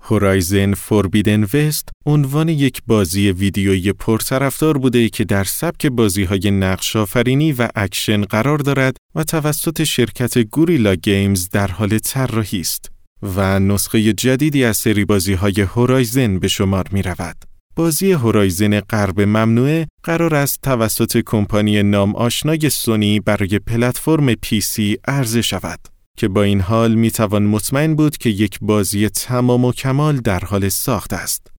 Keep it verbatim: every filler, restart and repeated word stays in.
هورایزن فوربیدن وست عنوان یک بازی ویدیویی پرطرفدار بوده که در سبک بازی‌های نقش‌آفرینی و اکشن قرار دارد و توسط شرکت گوریلا گیمز در حال طراحی است و نسخه جدیدی از سری بازی‌های هورایزن به شمار می‌رود. بازی هورایزن غرب ممنوعه قرار است توسط کمپانی نام آشنای سونی برای پلتفرم پی سی عرضه شود که با این حال میتوان مطمئن بود که یک بازی تمام و کمال در حال ساخت است.